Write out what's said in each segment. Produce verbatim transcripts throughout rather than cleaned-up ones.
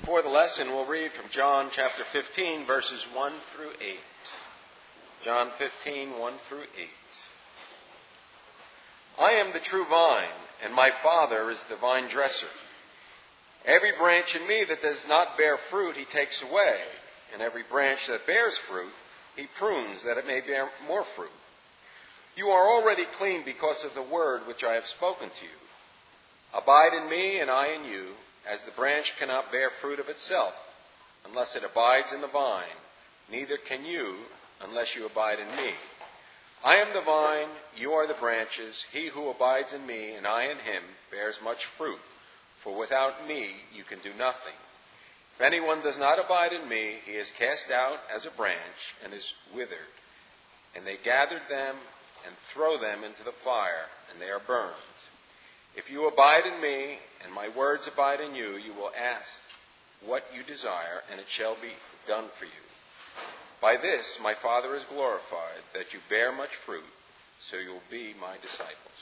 For the lesson, we'll read from John chapter fifteen, verses one through eight. John fifteen, one through eight. I am the true vine, and my Father is the vine dresser. Every branch in me that does not bear fruit, he takes away. And every branch that bears fruit, he prunes that it may bear more fruit. You are already clean because of the word which I have spoken to you. Abide in me, and I in you, as the branch cannot bear fruit of itself, unless it abides in the vine. Neither can you, unless you abide in me. I am the vine, you are the branches. He who abides in me, and I in him, bears much fruit. For without me you can do nothing. If anyone does not abide in me, he is cast out as a branch and is withered. And they gathered them and throw them into the fire, and they are burned. If you abide in me, and my words abide in you, you will ask what you desire, and it shall be done for you. By this my Father is glorified, that you bear much fruit, so you will be my disciples.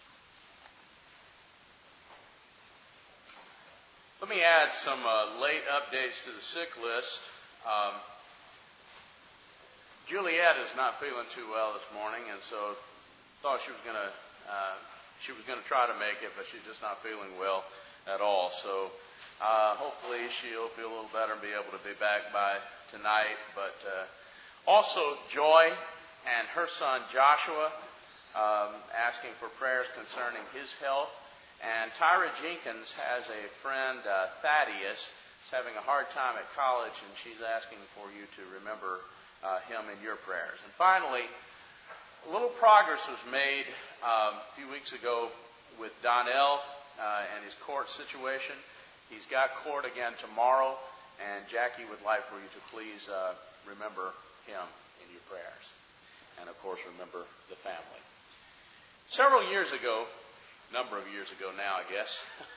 Let me add some uh, late updates to the sick list. Um, Juliet is not feeling too well this morning, and so thought she was going to uh, she was going to try to make it, but she's just not feeling well at all. So uh, hopefully she'll feel a little better and be able to be back by tonight. But uh, also Joy and her son Joshua um, asking for prayers concerning his health. And Tyra Jenkins has a friend, uh, Thaddeus, who's having a hard time at college, and she's asking for you to remember uh, him in your prayers. And finally, a little progress was made um, a few weeks ago with Donnell uh, and his court situation. He's got court again tomorrow, and Jackie would like for you to please uh, remember him in your prayers. And, of course, remember the family. Several years ago, a number of years ago now, I guess,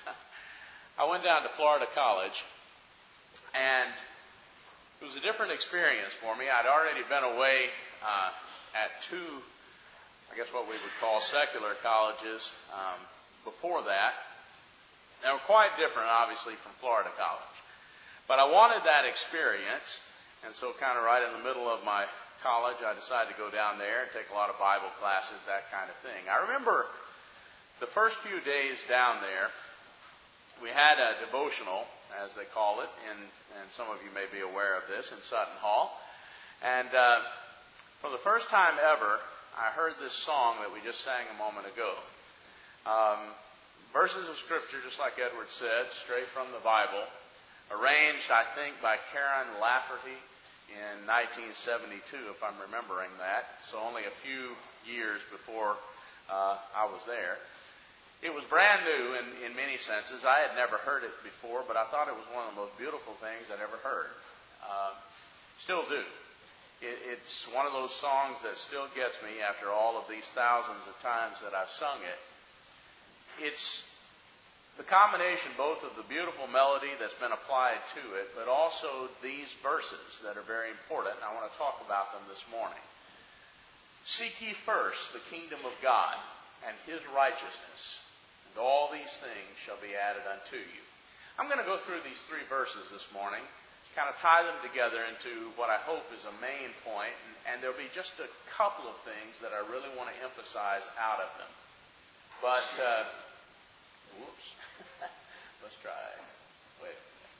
I went down to Florida College, and it was a different experience for me. I'd already been away uh, at two, I guess what we would call secular colleges um, before that. They were quite different, obviously, from Florida College. But I wanted that experience, and so kind of right in the middle of my college, I decided to go down there and take a lot of Bible classes, that kind of thing. I remember the first few days down there, we had a devotional, as they call it, and, and some of you may be aware of this, in Sutton Hall. And uh, for the first time ever, I heard this song that we just sang a moment ago. Um, verses of Scripture, just like Edward said, straight from the Bible, arranged, I think, by Karen Lafferty in nineteen seventy-two, if I'm remembering that. So only a few years before uh, I was there. It was brand new in, in many senses. I had never heard it before, but I thought it was one of the most beautiful things I'd ever heard. Uh, still do. It, it's one of those songs that still gets me after all of these thousands of times that I've sung it. It's the combination both of the beautiful melody that's been applied to it, but also these verses that are very important. I want to talk about them this morning. Seek ye first the kingdom of God and his righteousness, and all these things shall be added unto you. I'm going to go through these three verses this morning, kind of tie them together into what I hope is a main point, and, and there'll be just a couple of things that I really want to emphasize out of them. But, uh, whoops, let's try, wait,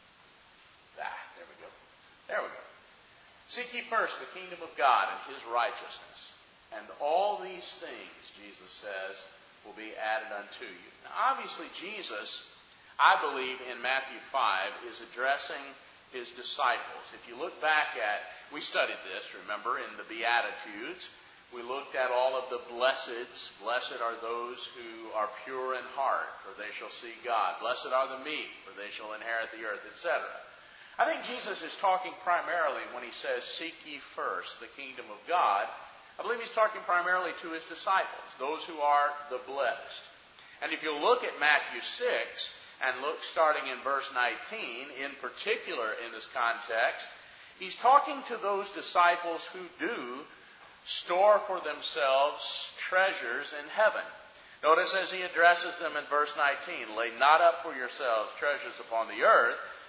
ah, there we go, there we go. Seek ye first the kingdom of God and his righteousness, and all these things, Jesus says, will be added unto you. Now, obviously, Jesus, I believe, in Matthew five, is addressing his disciples. If you look back at, we studied this, remember, in the Beatitudes. We looked at all of the blesseds. Blessed are those who are pure in heart, for they shall see God. Blessed are the meek, for they shall inherit the earth, et cetera. I think Jesus is talking primarily when he says, seek ye first the kingdom of God. I believe he's talking primarily to his disciples, those who are the blessed. And if you look at Matthew six, and look starting in verse nineteen, in particular in this context, he's talking to those disciples who do store for themselves treasures in heaven. Notice as he addresses them in verse nineteen, lay not up for yourselves treasures upon the earth,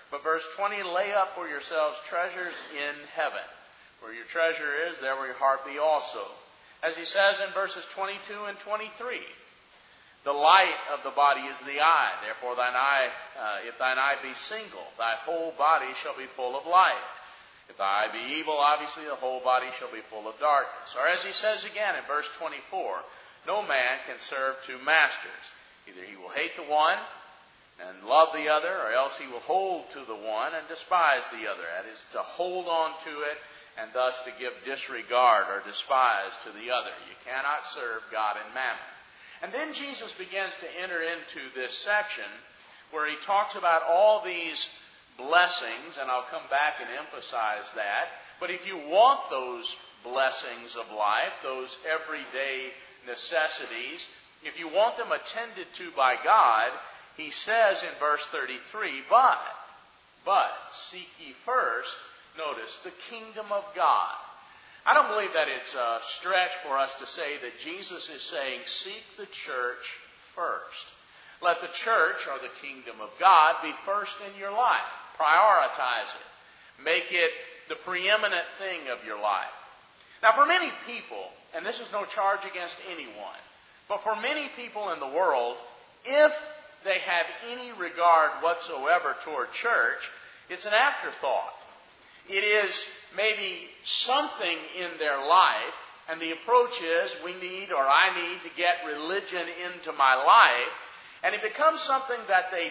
But verse twenty, lay up for yourselves treasures in heaven. Where your treasure is, there will your heart be also. As he says in verses twenty-two and twenty-three, the light of the body is the eye. Therefore, thine eye, uh, if thine eye be single, thy whole body shall be full of light. If thy eye be evil, obviously the whole body shall be full of darkness. Or as he says again in verse twenty-four, no man can serve two masters. Either he will hate the one and love the other, or else he will hold to the one and despise the other. That is, to hold on to it and thus to give disregard or despise to the other. You cannot serve God and mammon. And then Jesus begins to enter into this section where he talks about all these blessings, and I'll come back and emphasize that. But if you want those blessings of life, those everyday necessities, if you want them attended to by God, he says in verse thirty-three, but, but, seek ye first, notice, the kingdom of God. I don't believe that it's a stretch for us to say that Jesus is saying, seek the church first. Let the church, or the kingdom of God, be first in your life. Prioritize it. Make it the preeminent thing of your life. Now, for many people, and this is no charge against anyone, but for many people in the world, if they have any regard whatsoever toward church, it's an afterthought. It is maybe something in their life, and the approach is, we need, or I need, to get religion into my life, and it becomes something that they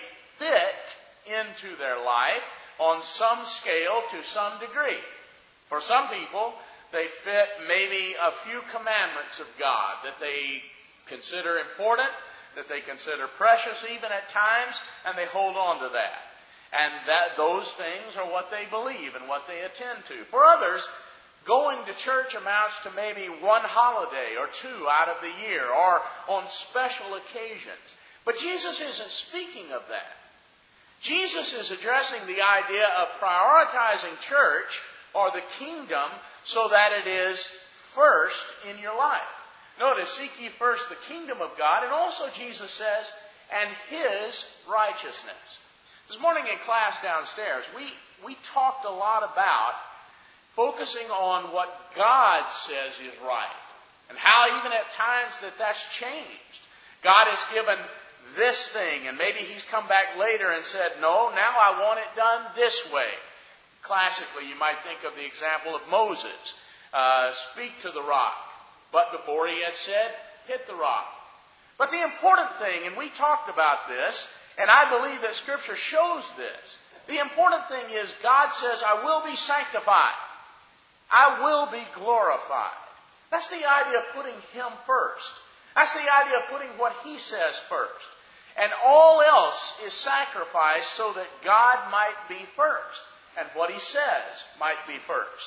fit into their life on some scale to some degree. For some people, they fit maybe a few commandments of God that they consider important, that they consider precious even at times, and they hold on to that. And that those things are what they believe and what they attend to. For others, going to church amounts to maybe one holiday or two out of the year, or on special occasions. But Jesus isn't speaking of that. Jesus is addressing the idea of prioritizing church or the kingdom so that it is first in your life. Notice, seek ye first the kingdom of God, and also Jesus says, and His righteousness. This morning in class downstairs, we, we talked a lot about focusing on what God says is right, and how even at times that that's changed. God has given this thing, and maybe He's come back later and said, no, now I want it done this way. Classically, you might think of the example of Moses. Uh, speak to the rock. But before he had said, hit the rock. But the important thing, and we talked about this, and I believe that Scripture shows this. The important thing is God says, I will be sanctified. I will be glorified. That's the idea of putting Him first. That's the idea of putting what He says first. And all else is sacrificed so that God might be first. And what He says might be first.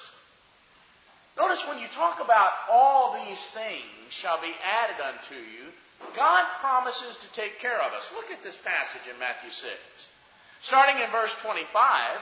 Notice when you talk about all these things shall be added unto you, God promises to take care of us. Look at this passage in Matthew six. Starting in verse twenty-five,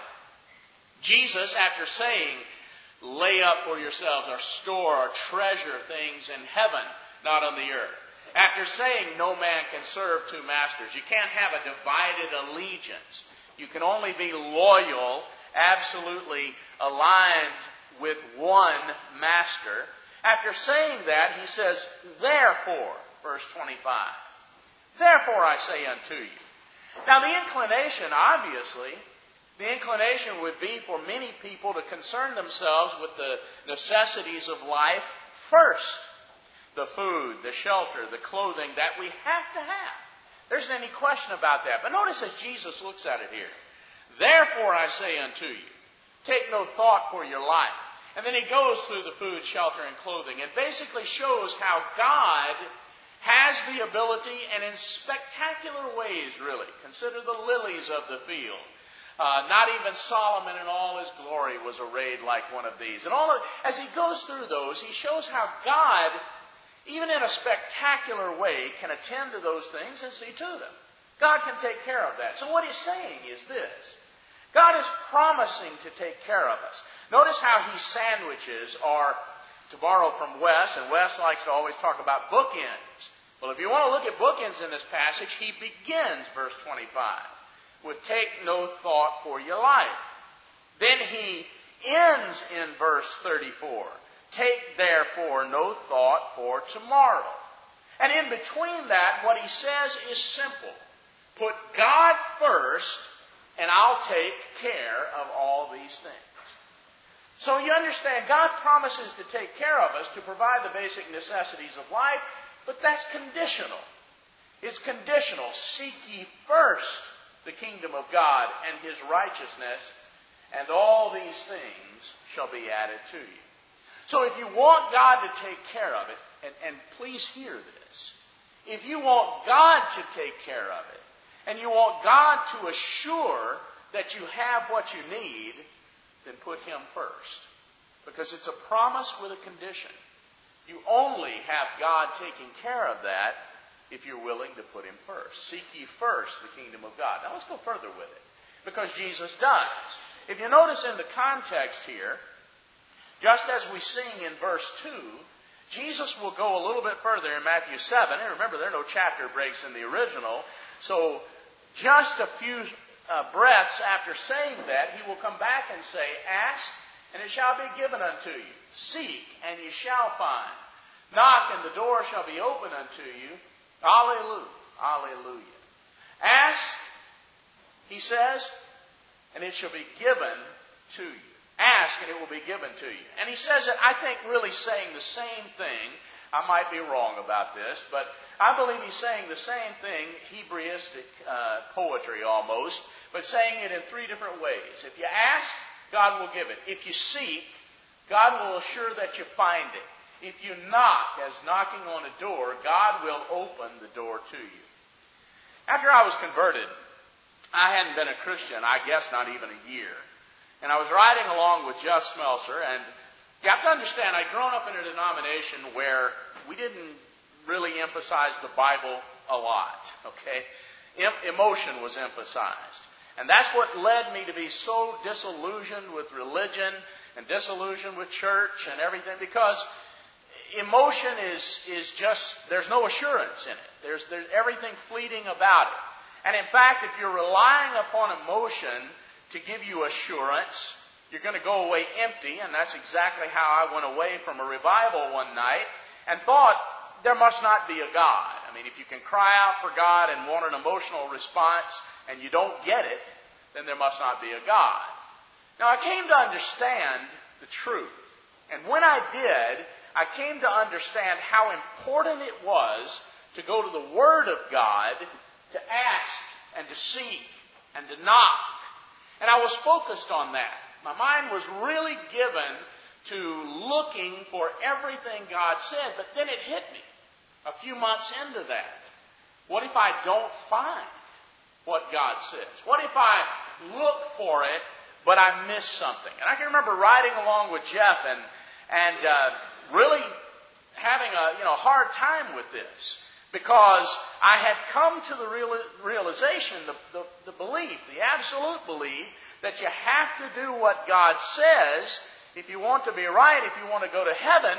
Jesus, after saying, lay up for yourselves or store or treasure things in heaven, not on the earth. After saying no man can serve two masters, you can't have a divided allegiance. You can only be loyal, absolutely aligned with one master. After saying that, he says, therefore, verse twenty-five, therefore I say unto you. Now the inclination, obviously, the inclination would be for many people to concern themselves with the necessities of life first. The food, the shelter, the clothing that we have to have. There isn't any question about that. But notice as Jesus looks at it here. Therefore I say unto you, take no thought for your life. And then he goes through the food, shelter, and clothing and basically shows how God has the ability, and in spectacular ways really. Consider the lilies of the field. Uh, not even Solomon in all his glory was arrayed like one of these. And all of, as he goes through those, he shows how God, even in a spectacular way, can attend to those things and see to them. God can take care of that. So what he's saying is this. God is promising to take care of us. Notice how he sandwiches, or to borrow from Wes, and Wes likes to always talk about bookends. Well, if you want to look at bookends in this passage, he begins verse twenty-five with take no thought for your life. Then he ends in verse thirty-four. Take therefore no thought for tomorrow. And in between that, what he says is simple. Put God first, and I'll take care of all these things. So you understand, God promises to take care of us, to provide the basic necessities of life, but that's conditional. It's conditional. Seek ye first the kingdom of God and His righteousness, and all these things shall be added to you. So if you want God to take care of it, and, and please hear this, if you want God to take care of it, and you want God to assure that you have what you need, then put Him first. Because it's a promise with a condition. You only have God taking care of that if you're willing to put Him first. Seek ye first the kingdom of God. Now let's go further with it. Because Jesus does. If you notice in the context here, just as we sing in verse two, Jesus will go a little bit further in Matthew seven. And remember, there are no chapter breaks in the original. So just a few uh, breaths after saying that, He will come back and say, ask, and it shall be given unto you. Seek, and ye shall find. Knock, and the door shall be opened unto you. Alleluia. Alleluia. Ask, He says, and it shall be given to you. Ask, and it will be given to you. And He says it, I think, really saying the same thing. I might be wrong about this, but I believe He's saying the same thing, Hebraistic uh, poetry almost, but saying it in three different ways. If you ask, God will give it. If you seek, God will assure that you find it. If you knock, as knocking on a door, God will open the door to you. After I was converted, I hadn't been a Christian, I guess not even a year. And I was riding along with Jeff Smelser, and you have to understand, I'd grown up in a denomination where we didn't really emphasize the Bible a lot, okay? Em- emotion was emphasized. And that's what led me to be so disillusioned with religion and disillusioned with church and everything, because emotion is, is just, there's no assurance in it. There's, there's everything fleeting about it. And in fact, if you're relying upon emotion to give you assurance, you're going to go away empty, and that's exactly how I went away from a revival one night and thought there must not be a God. I mean, if you can cry out for God and want an emotional response and you don't get it, then there must not be a God. Now, I came to understand the truth. And when I did, I came to understand how important it was to go to the Word of God, to ask and to seek and to knock. And I was focused on that. My mind was really given to looking for everything God said, but then it hit me a few months into that. What if I don't find what God says? What if I look for it, but I miss something? And I can remember riding along with Jeff and and uh, really having a you know hard time with this, because I had come to the real, realization, the, the, the belief, the absolute belief, that you have to do what God says if you want to be right, if you want to go to heaven.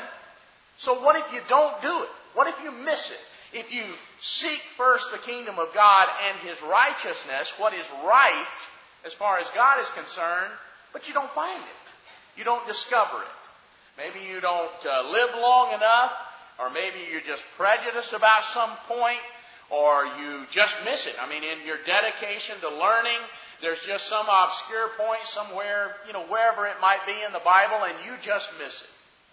So what if you don't do it? What if you miss it? If you seek first the kingdom of God and His righteousness, what is right as far as God is concerned, but you don't find it. You don't discover it. Maybe you don't uh, live long enough, or maybe you're just prejudiced about some point, or you just miss it. I mean, in your dedication to learning, there's just some obscure point somewhere, you know, wherever it might be in the Bible, and you just miss it.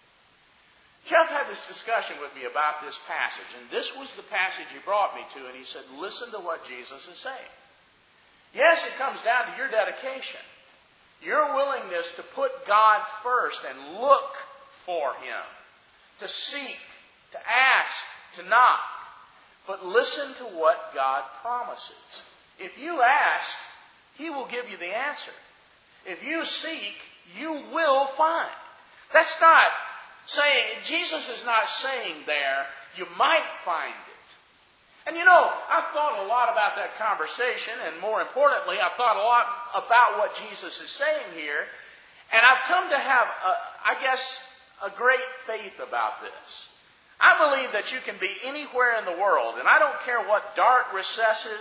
Jeff had this discussion with me about this passage, and this was the passage he brought me to, and he said, listen to what Jesus is saying. Yes, it comes down to your dedication, your willingness to put God first and look for Him, to seek, to ask, to knock. But listen to what God promises. If you ask, He will give you the answer. If you seek, you will find. That's not saying, Jesus is not saying there, you might find it. And you know, I've thought a lot about that conversation, and more importantly, I've thought a lot about what Jesus is saying here, and I've come to have, a, I guess, a great faith about this. I believe that you can be anywhere in the world, and I don't care what dark recesses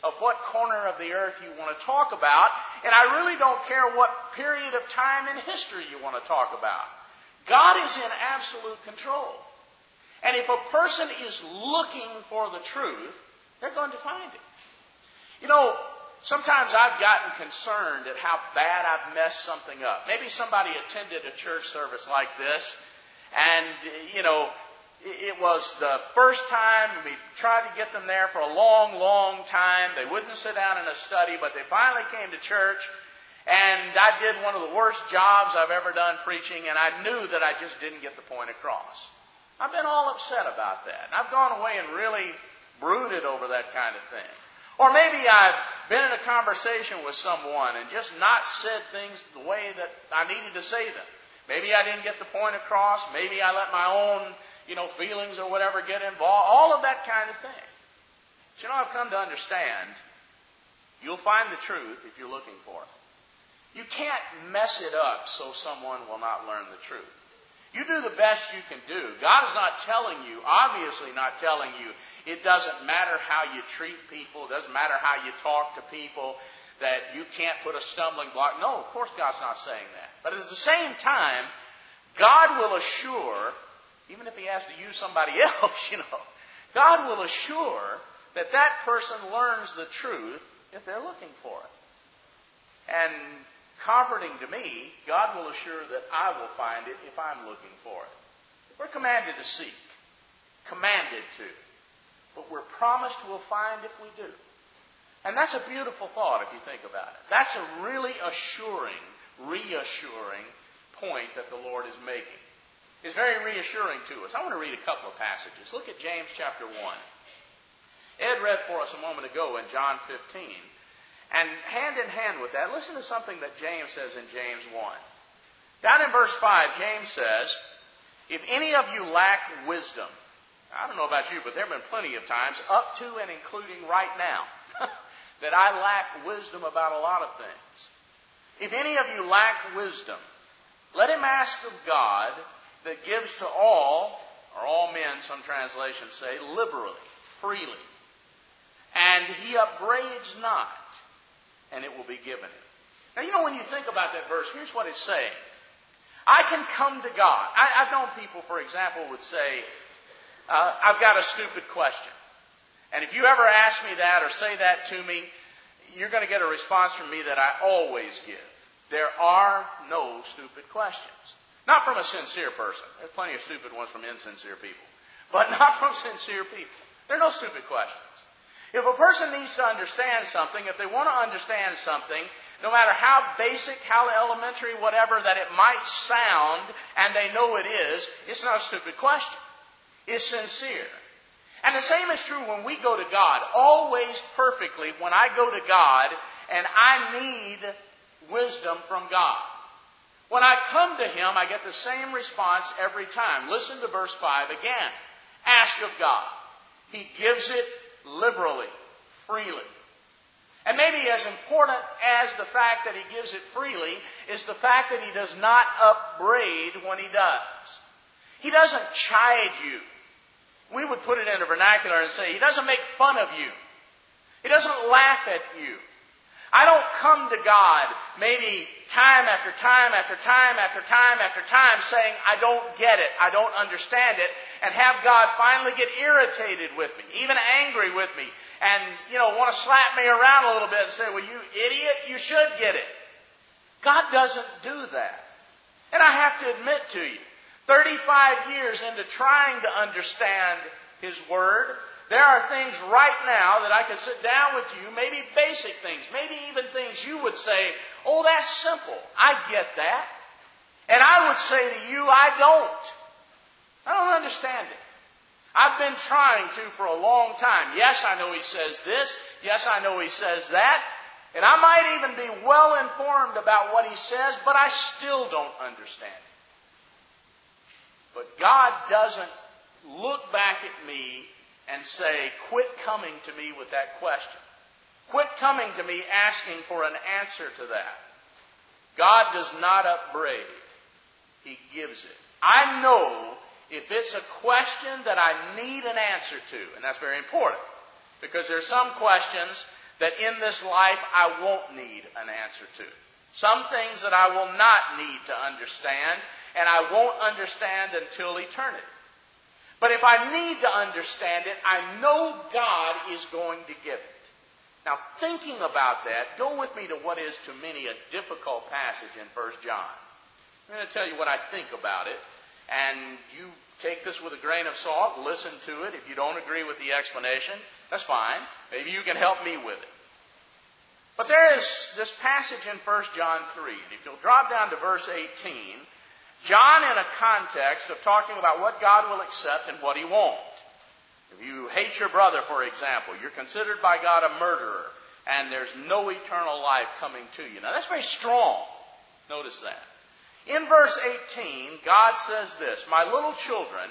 of what corner of the earth you want to talk about, and I really don't care what period of time in history you want to talk about. God is in absolute control. And if a person is looking for the truth, they're going to find it. You know, sometimes I've gotten concerned at how bad I've messed something up. Maybe somebody attended a church service like this, and, you know, it was the first time. We tried to get them there for a long, long time. They wouldn't sit down in a study, but they finally came to church, and I did one of the worst jobs I've ever done preaching, and I knew that I just didn't get the point across. I've been all upset about that. And I've gone away and really brooded over that kind of thing. Or maybe I've been in a conversation with someone and just not said things the way that I needed to say them. Maybe I didn't get the point across. Maybe I let my own, you know, feelings or whatever get involved. All of that kind of thing. But you know, I've come to understand you'll find the truth if you're looking for it. You can't mess it up so someone will not learn the truth. You do the best you can do. God is not telling you, obviously not telling you, it doesn't matter how you treat people, it doesn't matter how you talk to people, that you can't put a stumbling block. No, of course God's not saying that. But at the same time, God will assure, even if He has to use somebody else, you know, God will assure that that person learns the truth if they're looking for it. And comforting to me, God will assure that I will find it if I'm looking for it. We're commanded to seek. Commanded to. But we're promised we'll find if we do. And that's a beautiful thought if you think about it. That's a really assuring, reassuring point that the Lord is making. It's very reassuring to us. I want to read a couple of passages. Look at James chapter one. Ed read for us a moment ago in John fifteen. And hand in hand with that, listen to something that James says in James one. Down in verse five, James says, if any of you lack wisdom, I don't know about you, but there have been plenty of times, up to and including right now, that I lack wisdom about a lot of things. If any of you lack wisdom, let him ask of God that gives to all, or all men, some translations say, liberally, freely. And he upbraids not, and it will be given him. Now, you know, when you think about that verse, here's what it's saying. I can come to God. I, I've known people, for example, would say, uh, I've got a stupid question. And if you ever ask me that or say that to me, you're going to get a response from me that I always give. There are no stupid questions. Not from a sincere person. There's plenty of stupid ones from insincere people. But not from sincere people. There are no stupid questions. If a person needs to understand something, if they want to understand something, no matter how basic, how elementary, whatever that it might sound, and they know it is, it's not a stupid question. It's sincere. And the same is true when we go to God. Always perfectly, when I go to God and I need wisdom from God. When I come to Him, I get the same response every time. Listen to verse five again. Ask of God. He gives it liberally, freely. And maybe as important as the fact that He gives it freely is the fact that He does not upbraid when He does. He doesn't chide you. We would put it in a vernacular and say, He doesn't make fun of you. He doesn't laugh at you. I don't come to God maybe time after time after time after time after time saying, I don't get it, I don't understand it, and have God finally get irritated with me, even angry with me, and, you know, want to slap me around a little bit and say, well, you idiot, you should get it. God doesn't do that. And I have to admit to you, thirty-five years into trying to understand His Word, there are things right now that I could sit down with you, maybe basic things, maybe even things you would say, oh, that's simple. I get that. And I would say to you, I don't. I don't understand it. I've been trying to for a long time. Yes, I know He says this. Yes, I know He says that. And I might even be well informed about what He says, but I still don't understand it. But God doesn't look back at me and say, quit coming to me with that question. Quit coming to me asking for an answer to that. God does not upbraid. He gives it. I know if it's a question that I need an answer to, and that's very important, because there are some questions that in this life I won't need an answer to. Some things that I will not need to understand, and I won't understand until eternity. But if I need to understand it, I know God is going to give it. Now, thinking about that, go with me to what is to many a difficult passage in First John. I'm going to tell you what I think about it, and you take this with a grain of salt, listen to it. If you don't agree with the explanation, that's fine. Maybe you can help me with it. But there is this passage in First John three. And if you'll drop down to verse eighteen, John, in a context of talking about what God will accept and what He won't. If you hate your brother, for example, you're considered by God a murderer, and there's no eternal life coming to you. Now, that's very strong. Notice that. In verse eighteen, God says this, "My little children,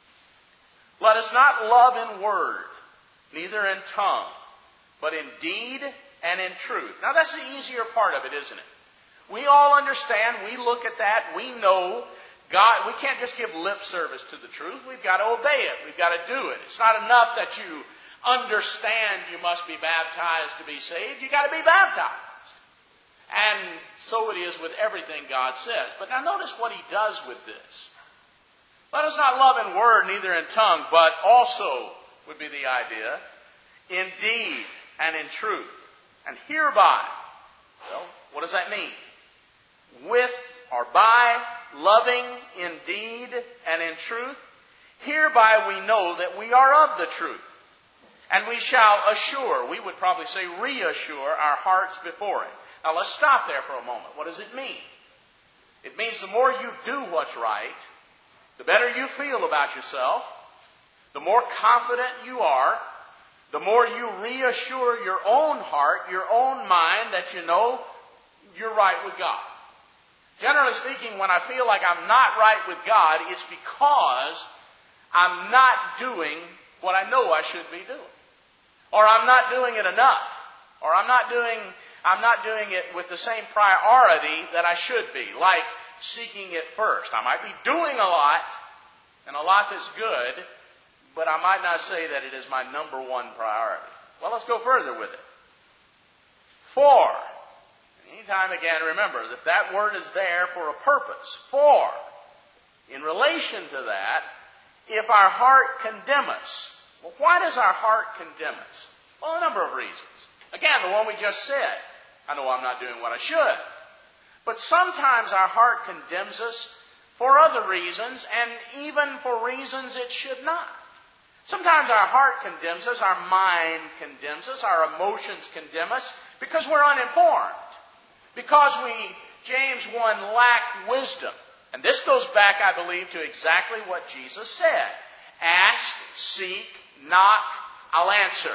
let us not love in word, neither in tongue, but in deed and in truth." Now, that's the easier part of it, isn't it? We all understand, we look at that, we know God, we can't just give lip service to the truth. We've got to obey it. We've got to do it. It's not enough that you understand you must be baptized to be saved. You've got to be baptized. And so it is with everything God says. But now notice what He does with this. Let us not love in word, neither in tongue, but also, would be the idea, in deed and in truth. And hereby, well, what does that mean? With or by loving in deed and in truth, hereby we know that we are of the truth. And we shall assure, we would probably say reassure our hearts before Him. Now let's stop there for a moment. What does it mean? It means the more you do what's right, the better you feel about yourself, the more confident you are, the more you reassure your own heart, your own mind, that you know you're right with God. Generally speaking, when I feel like I'm not right with God, it's because I'm not doing what I know I should be doing. Or I'm not doing it enough. Or I'm not doing, I'm not doing it with the same priority that I should be, like seeking it first. I might be doing a lot, and a lot that's good, but I might not say that it is my number one priority. Well, let's go further with it. For, anytime again, remember that that word is there for a purpose. For, in relation to that, if our heart condemn us. Well, why does our heart condemn us? Well, a number of reasons. Again, the one we just said. I know I'm not doing what I should. But sometimes our heart condemns us for other reasons, and even for reasons it should not. Sometimes our heart condemns us, our mind condemns us, our emotions condemn us because we're uninformed. Because we, James one, lack wisdom. And this goes back, I believe, to exactly what Jesus said. Ask, seek, knock, I'll answer.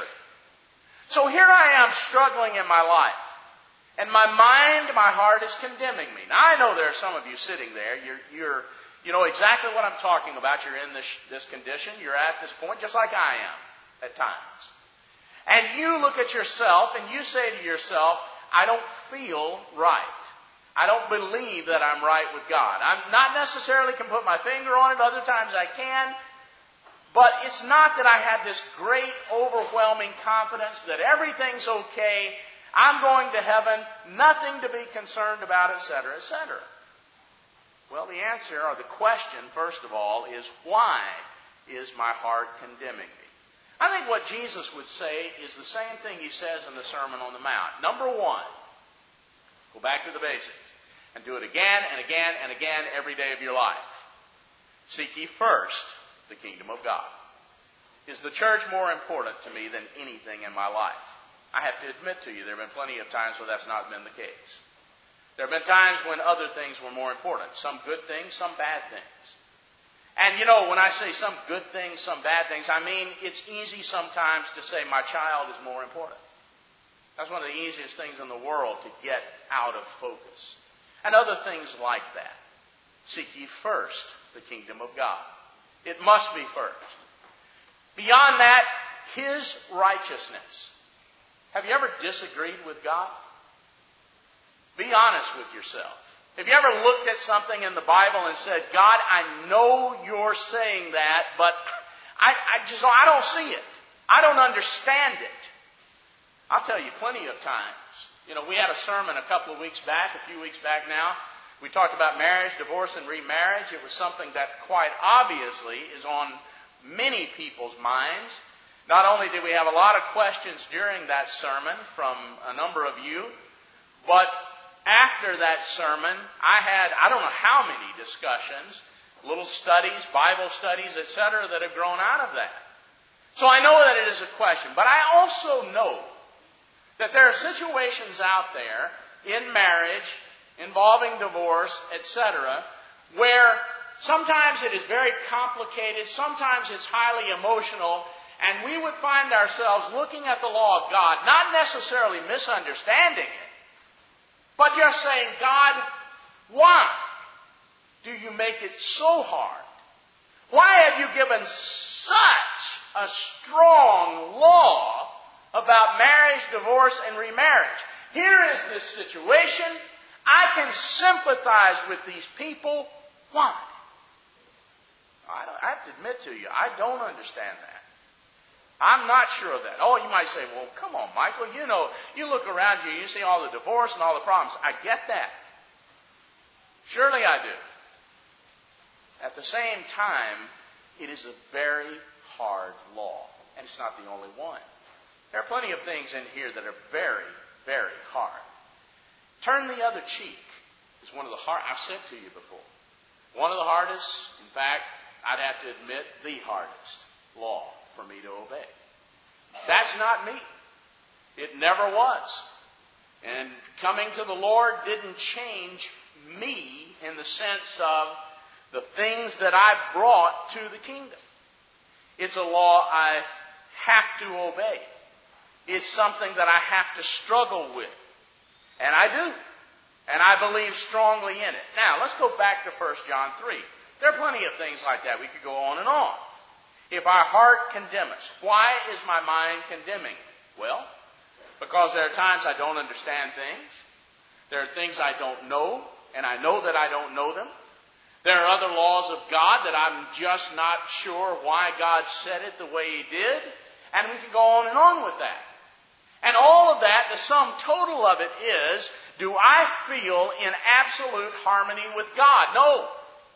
So here I am struggling in my life. And my mind, my heart is condemning me. Now I know there are some of you sitting there. You're, you're, you know exactly what I'm talking about. You're in this, this condition. You're at this point just like I am at times. And you look at yourself and you say to yourself, I don't feel right. I don't believe that I'm right with God. I'm not necessarily can put my finger on it. Other times I can. But it's not that I have this great, overwhelming confidence that everything's okay. I'm going to heaven, nothing to be concerned about, et cetera, et cetera. Well, the answer, or the question, first of all, is why is my heart condemning me? I think what Jesus would say is the same thing He says in the Sermon on the Mount. Number one, go back to the basics and do it again and again and again every day of your life. Seek ye first the kingdom of God. Is the church more important to me than anything in my life? I have to admit to you, there have been plenty of times where that's not been the case. There have been times when other things were more important. Some good things, some bad things. And you know, when I say some good things, some bad things, I mean it's easy sometimes to say my child is more important. That's one of the easiest things in the world to get out of focus. And other things like that. Seek ye first the kingdom of God. It must be first. Beyond that, His righteousness. Have you ever disagreed with God? Be honest with yourself. Have you ever looked at something in the Bible and said, God, I know you're saying that, but I, I just I don't see it. I don't understand it. I'll tell you plenty of times. You know, we had a sermon a couple of weeks back, a few weeks back now. We talked about marriage, divorce, and remarriage. It was something that quite obviously is on many people's minds. Not only did we have a lot of questions during that sermon from a number of you, but after that sermon, I had, I don't know how many discussions, little studies, Bible studies, et cetera, that have grown out of that. So I know that it is a question, but I also know that there are situations out there in marriage involving divorce, et cetera, where sometimes it is very complicated, sometimes it's highly emotional, and we would find ourselves looking at the law of God, not necessarily misunderstanding it, but just saying, God, why do you make it so hard? Why have you given such a strong law about marriage, divorce, and remarriage? Here is this situation. I can sympathize with these people. Why? I, don't, I have to admit to you, I don't understand that. I'm not sure of that. Oh, you might say, well, come on, Michael, you know, you look around you, you see all the divorce and all the problems. I get that. Surely I do. At the same time, it is a very hard law, and it's not the only one. There are plenty of things in here that are very, very hard. Turn the other cheek is one of the hard. I've said to you before. One of the hardest, in fact, I'd have to admit, the hardest law for me to obey. That's not me. It never was. And coming to the Lord didn't change me in the sense of the things that I brought to the kingdom. It's a law I have to obey. It's something that I have to struggle with. And I do. And I believe strongly in it. Now, let's go back to First John three. There are plenty of things like that. We could go on and on. If our heart condemn us, why is my mind condemning it? Well, because there are times I don't understand things. There are things I don't know, and I know that I don't know them. There are other laws of God that I'm just not sure why God said it the way He did. And we can go on and on with that. And all of that, the sum total of it is, do I feel in absolute harmony with God? No.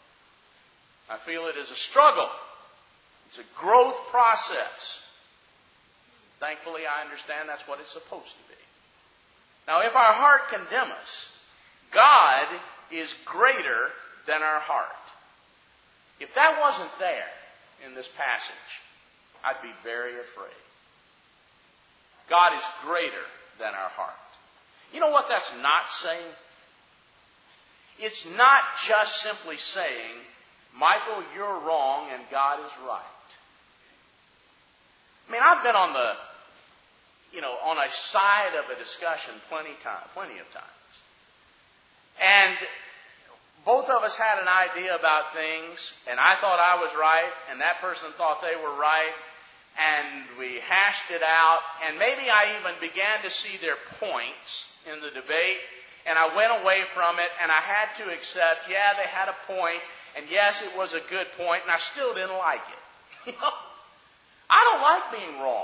I feel it is a struggle. It's a growth process. Thankfully, I understand that's what it's supposed to be. Now, if our heart condemn us, God is greater than our heart. If that wasn't there in this passage, I'd be very afraid. God is greater than our heart. You know what that's not saying? It's not just simply saying, Michael, you're wrong and God is right. I mean, I've been on the, you know, on a side of a discussion plenty time, plenty of times. And both of us had an idea about things, and I thought I was right, and that person thought they were right, and we hashed it out, and maybe I even began to see their points in the debate, and I went away from it, and I had to accept, yeah, they had a point, and yes, it was a good point, and I still didn't like it. You know? I don't like being wrong.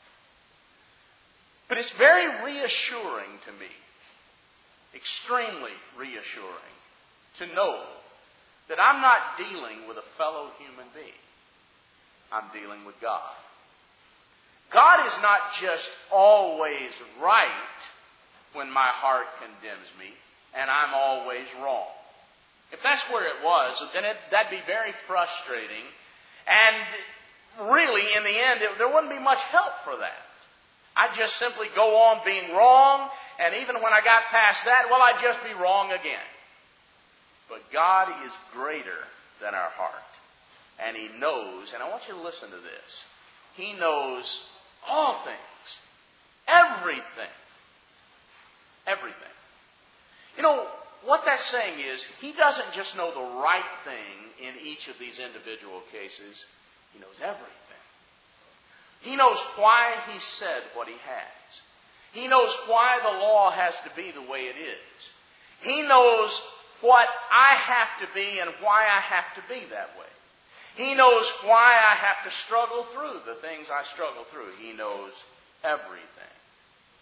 But it's very reassuring to me, extremely reassuring, to know that I'm not dealing with a fellow human being. I'm dealing with God. God is not just always right when my heart condemns me, and I'm always wrong. If that's where it was, then it, that'd be very frustrating. And really, in the end, it, there wouldn't be much help for that. I'd just simply go on being wrong, and even when I got past that, well, I'd just be wrong again. But God is greater than our heart. And He knows, and I want you to listen to this, He knows all things. Everything. Everything. You know, what that's saying is, He doesn't just know the right thing in each of these individual cases. He knows everything. He knows why He said what He has. He knows why the law has to be the way it is. He knows what I have to be and why I have to be that way. He knows why I have to struggle through the things I struggle through. He knows everything.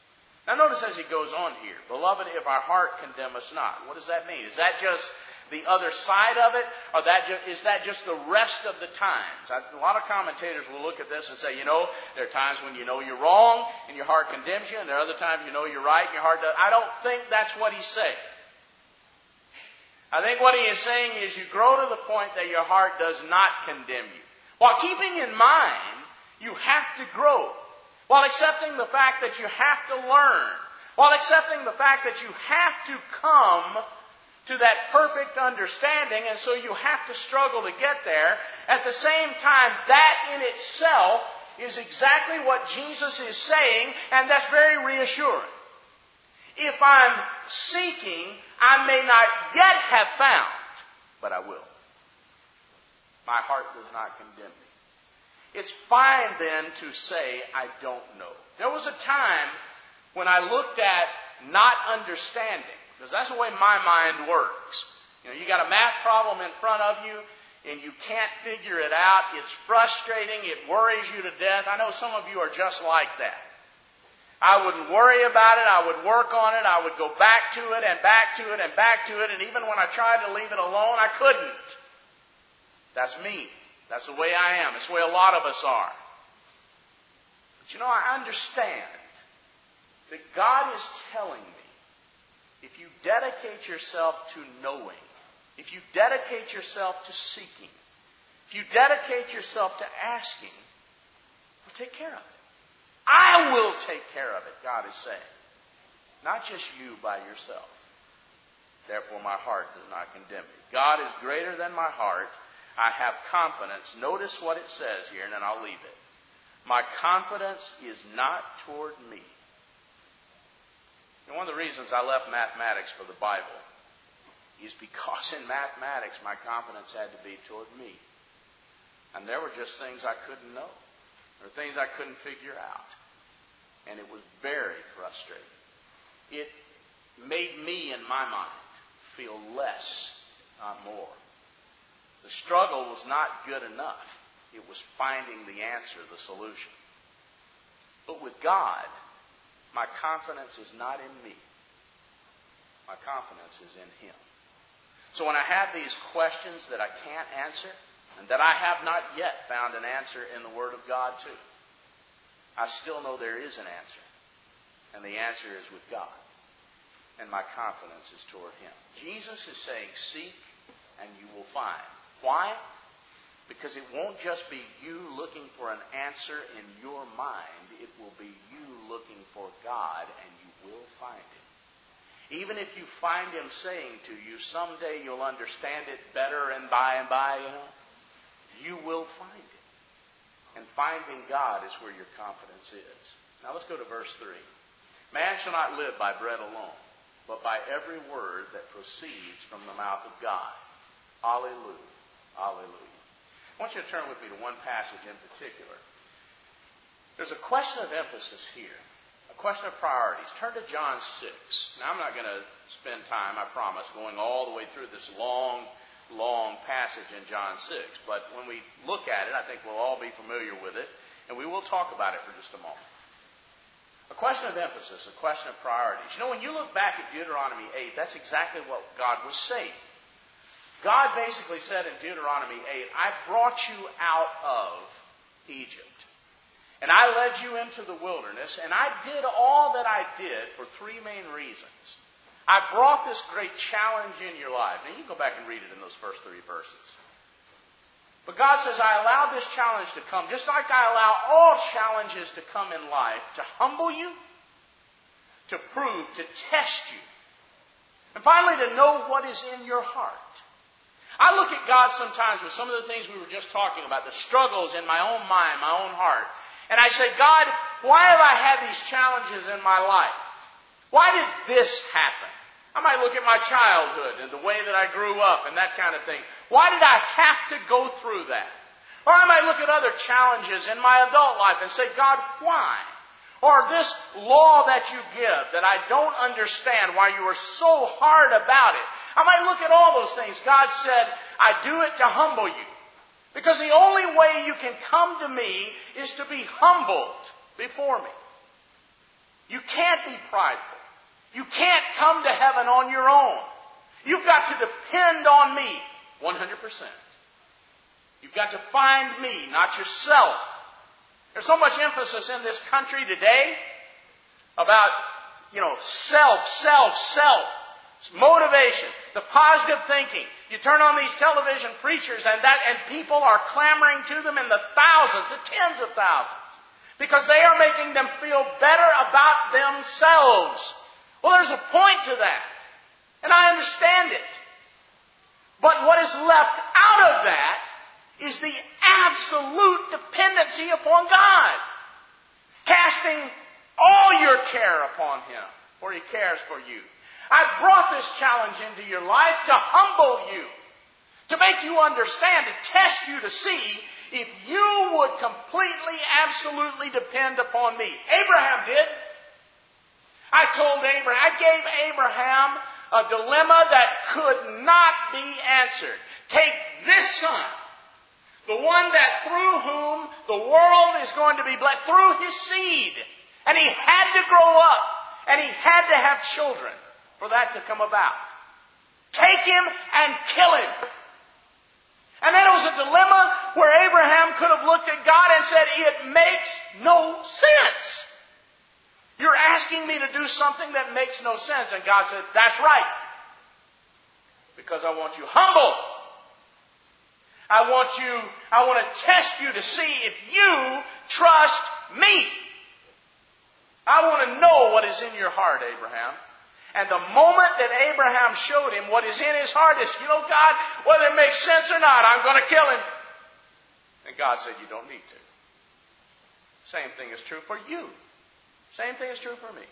Now notice as he goes on here, beloved, if our heart condemn us not. What does that mean? Is that just the other side of it? Or that ju- is that just the rest of the times? I, a lot of commentators will look at this and say, you know, there are times when you know you're wrong and your heart condemns you, and there are other times you know you're right and your heart does. I don't think that's what he's saying. I think what he is saying is you grow to the point that your heart does not condemn you. While keeping in mind, you have to grow. While accepting the fact that you have to learn, while accepting the fact that you have to come to that perfect understanding, and so you have to struggle to get there, at the same time, that in itself is exactly what Jesus is saying, and that's very reassuring. If I'm seeking, I may not yet have found, but I will. My heart does not condemn me. It's fine then to say, I don't know. There was a time when I looked at not understanding, because that's the way my mind works. You know, you got a math problem in front of you, and you can't figure it out. It's frustrating. It worries you to death. I know some of you are just like that. I wouldn't worry about it. I would work on it. I would go back to it and back to it and back to it. And even when I tried to leave it alone, I couldn't. That's me. That's the way I am. It's the way a lot of us are. But you know, I understand that God is telling me, if you dedicate yourself to knowing, if you dedicate yourself to seeking, if you dedicate yourself to asking, we'll take care of it. I will take care of it, God is saying. Not just you by yourself. Therefore, my heart does not condemn me. God is greater than my heart. I have confidence. Notice what it says here, and then I'll leave it. My confidence is not toward me. And one of the reasons I left mathematics for the Bible is because in mathematics my confidence had to be toward me. And there were just things I couldn't know. There were things I couldn't figure out. And it was very frustrating. It made me, in my mind, feel less, not more. The struggle was not good enough. It was finding the answer, the solution. But with God, my confidence is not in me. My confidence is in Him. So when I have these questions that I can't answer, and that I have not yet found an answer in the Word of God to, I still know there is an answer. And the answer is with God. And my confidence is toward Him. Jesus is saying, seek and you will find. Why? Because it won't just be you looking for an answer in your mind. It will be you looking for God, and you will find Him. Even if you find Him saying to you, someday you'll understand it better and by and by, you know, you will find it. And finding God is where your confidence is. Now let's go to verse three. Man shall not live by bread alone, but by every word that proceeds from the mouth of God. Alleluia. Alleluia. I want you to turn with me to one passage in particular. There's a question of emphasis here. A question of priorities. Turn to John six. Now I'm not going to spend time, I promise, going all the way through this long, long passage in John six. But when we look at it, I think we'll all be familiar with it. And we will talk about it for just a moment. A question of emphasis, a question of priorities. You know, when you look back at Deuteronomy eight, that's exactly what God was saying. God basically said in Deuteronomy eight, I brought you out of Egypt. And I led you into the wilderness, and I did all that I did for three main reasons. I brought this great challenge in your life. Now, you can go back and read it in those first three verses. But God says, I allowed this challenge to come, just like I allow all challenges to come in life, to humble you, to prove, to test you, and finally to know what is in your heart. I look at God sometimes with some of the things we were just talking about, the struggles in my own mind, my own heart. And I say, God, why have I had these challenges in my life? Why did this happen? I might look at my childhood and the way that I grew up and that kind of thing. Why did I have to go through that? Or I might look at other challenges in my adult life and say, God, why? Or this law that you give that I don't understand, why you are so hard about it. I might look at all those things. God said, I do it to humble you. Because the only way you can come to me is to be humbled before me. You can't be prideful. You can't come to heaven on your own. You've got to depend on me one hundred percent. You've got to find me, not yourself. There's so much emphasis in this country today about, you know, self, self, self. Motivation, the positive thinking. You turn on these television preachers and that and people are clamoring to them in the thousands, the tens of thousands. Because they are making them feel better about themselves. Well, there's a point to that. And I understand it. But what is left out of that is the absolute dependency upon God. Casting all your care upon Him, for He cares for you. I brought this challenge into your life to humble you, to make you understand, to test you to see if you would completely, absolutely depend upon me. Abraham did. I told Abraham, I gave Abraham a dilemma that could not be answered. Take this son, the one that through whom the world is going to be blessed, through his seed. And he had to grow up, and he had to have children for that to come about. Take him and kill him. And then it was a dilemma where Abraham could have looked at God and said, it makes no sense. You're asking me to do something that makes no sense. And God said, that's right. Because I want you humble. I want you, I want to test you to see if you trust me. I want to know what is in your heart, Abraham. And the moment that Abraham showed him what is in his heart is, you know, God, whether it makes sense or not, I'm going to kill him. And God said, you don't need to. Same thing is true for you. Same thing is true for me.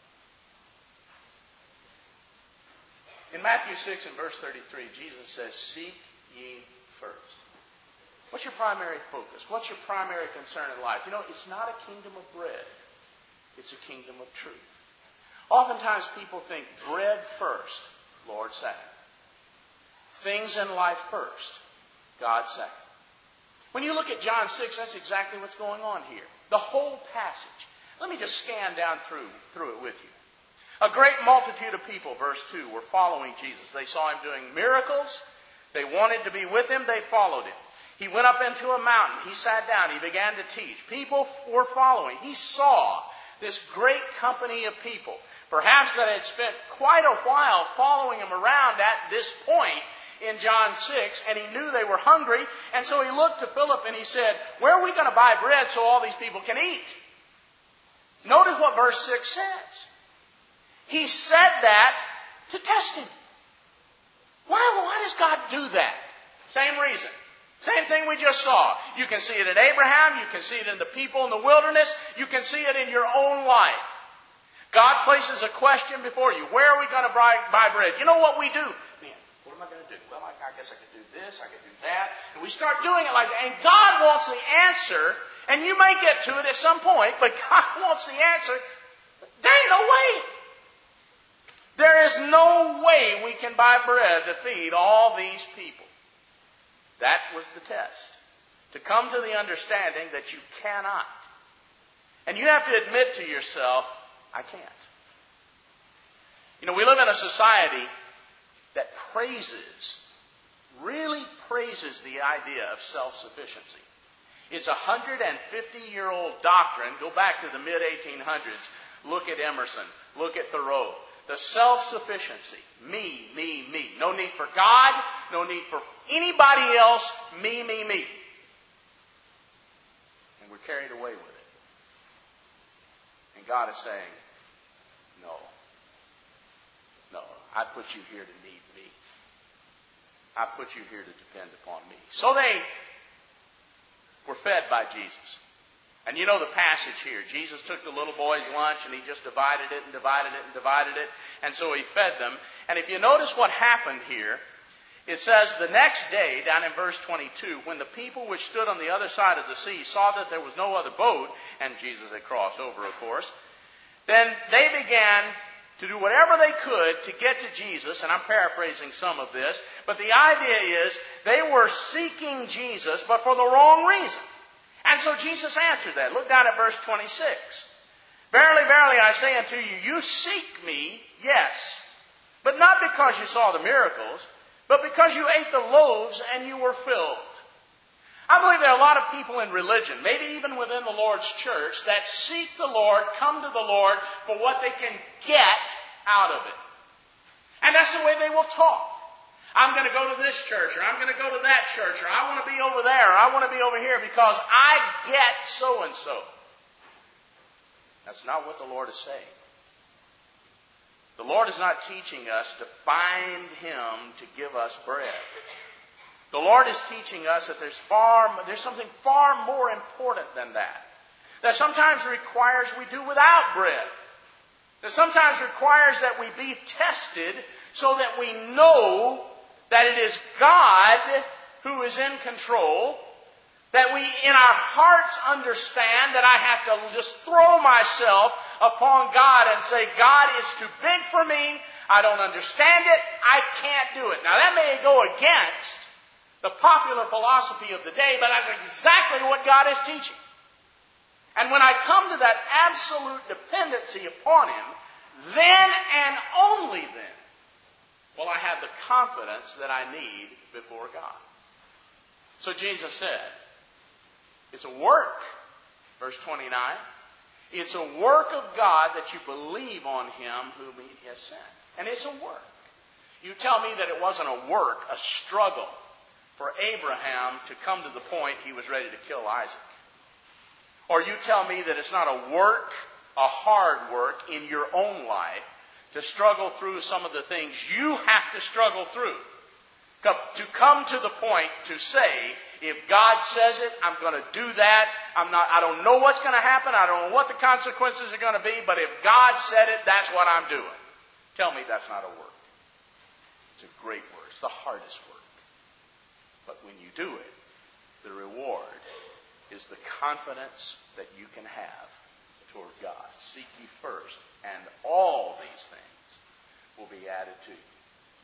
In Matthew six and verse thirty-three, Jesus says, seek ye first. What's your primary focus? What's your primary concern in life? You know, it's not a kingdom of bread. It's a kingdom of truth. Oftentimes people think bread first, Lord second. Things in life first, God second. When you look at John six, that's exactly what's going on here. The whole passage. Let me just scan down through, through it with you. A great multitude of people, verse two, were following Jesus. They saw him doing miracles. They wanted to be with him. They followed him. He went up into a mountain. He sat down. He began to teach. People were following. He saw this great company of people. Perhaps that had spent quite a while following him around at this point in John six, and he knew they were hungry, and so he looked to Philip and he said, where are we going to buy bread so all these people can eat? Notice what verse six says. He said that to test him. Why, why does God do that? Same reason. Same thing we just saw. You can see it in Abraham. You can see it in the people in the wilderness. You can see it in your own life. God places a question before you. Where are we going to buy, buy bread? You know what we do? Man, what am I going to do? Well, I, I guess I could do this. I could do that. And we start doing it like that. And God wants the answer. And you may get to it at some point. But God wants the answer. There ain't no way. There is no way we can buy bread to feed all these people. That was the test. To come to the understanding that you cannot. And you have to admit to yourself, I can't. You know, we live in a society that praises, really praises the idea of self-sufficiency. It's a one hundred fifty-year-old doctrine. Go back to the mid eighteen hundreds. Look at Emerson. Look at Thoreau. The self-sufficiency. Me, me, me. No need for God. No need for anybody else. Me, me, me. And we're carried away with it. And God is saying, no. No. I put you here to need me. I put you here to depend upon me. So they were fed by Jesus. And you know the passage here. Jesus took the little boy's lunch and he just divided it and divided it and divided it. And so he fed them. And if you notice what happened here, it says the next day, down in verse twenty-two, when the people which stood on the other side of the sea saw that there was no other boat, and Jesus had crossed over, of course, then they began to do whatever they could to get to Jesus. And I'm paraphrasing some of this. But the idea is they were seeking Jesus, but for the wrong reason. And so Jesus answered that. Look down at verse twenty-six. Verily, verily, I say unto you, you seek me, yes, but not because you saw the miracles, but because you ate the loaves and you were filled. I believe there are a lot of people in religion, maybe even within the Lord's church, that seek the Lord, come to the Lord for what they can get out of it. And that's the way they will talk. I'm going to go to this church, or I'm going to go to that church, or I want to be over there, or I want to be over here because I get so-and-so. That's not what the Lord is saying. The Lord is not teaching us to find Him to give us bread. The Lord is teaching us that there's far, there's something far more important than that. That sometimes requires we do without bread. That sometimes requires that we be tested so that we know that it is God who is in control. That we, in our hearts, understand that I have to just throw myself upon God and say, God is too big for me. I don't understand it. I can't do it. Now, that may go against the popular philosophy of the day, but that's exactly what God is teaching. And when I come to that absolute dependency upon Him, then and only then will I have the confidence that I need before God. So Jesus said, it's a work, verse twenty-nine. It's a work of God that you believe on Him whom He has sent. And it's a work. You tell me that it wasn't a work, a struggle for Abraham to come to the point he was ready to kill Isaac. Or you tell me that it's not a work, a hard work in your own life to struggle through some of the things you have to struggle through. To come to the point to say, if God says it, I'm going to do that. I'm not, I don't know what's going to happen. I don't know what the consequences are going to be. But if God said it, that's what I'm doing. Tell me that's not a work. It's a great work. It's the hardest work. But when you do it, the reward is the confidence that you can have toward God. Seek ye first, and all these things will be added to you.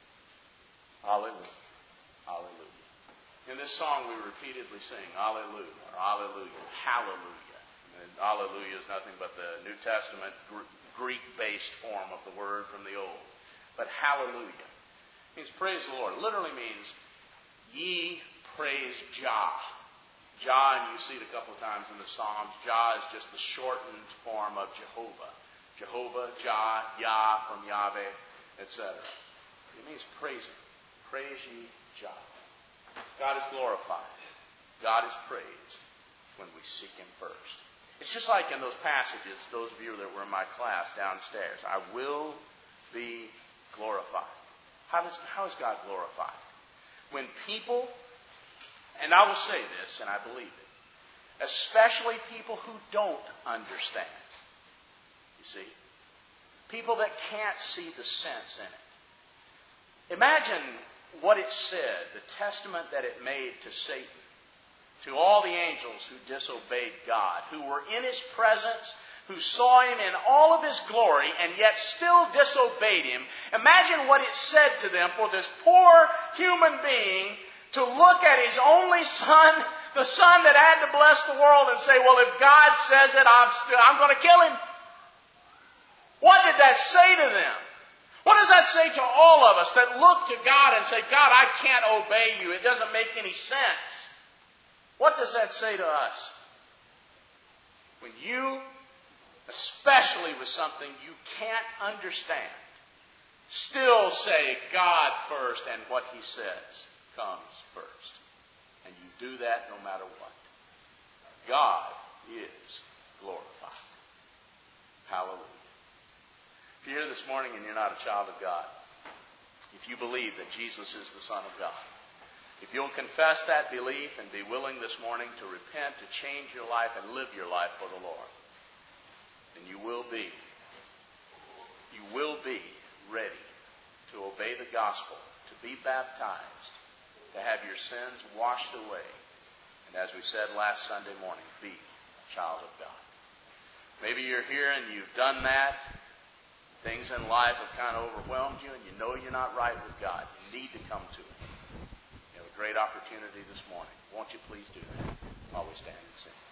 Hallelujah. Hallelujah. In this song we repeatedly sing, Alleluia, or Alleluia, Hallelujah. And Alleluia is nothing but the New Testament Greek-based form of the word from the Old. But Hallelujah means praise the Lord. It literally means ye praise Jah. Jah, and you see it a couple of times in the Psalms, Jah is just the shortened form of Jehovah. Jehovah, Jah, Yah from Yahweh, et cetera. It means praise Him. Praise ye Jah. God is glorified. God is praised when we seek Him first. It's just like in those passages, those of you that were in my class downstairs. I will be glorified. How, does, how is God glorified? When people, and I will say this, and I believe it, especially people who don't understand. You see? People that can't see the sense in it. Imagine what it said, the testament that it made to Satan, to all the angels who disobeyed God, who were in His presence, who saw Him in all of His glory, and yet still disobeyed Him. Imagine what it said to them for this poor human being to look at his only son, the son that had to bless the world, and say, well, if God says it, I'm, still, I'm going to kill him. What did that say to them? What does that say to all of us that look to God and say, God, I can't obey you. It doesn't make any sense. What does that say to us? When you, especially with something you can't understand, still say God first and what He says comes first. And you do that no matter what. God is glorified. Hallelujah. If you're here this morning and you're not a child of God, if you believe that Jesus is the Son of God, if you'll confess that belief and be willing this morning to repent, to change your life and live your life for the Lord, then you will be, you will be ready to obey the gospel, to be baptized, to have your sins washed away, and as we said last Sunday morning, be a child of God. Maybe you're here and you've done that. Things in life have kind of overwhelmed you and you know you're not right with God. You need to come to Him. You have a great opportunity this morning. Won't you please do that while we stand and sing?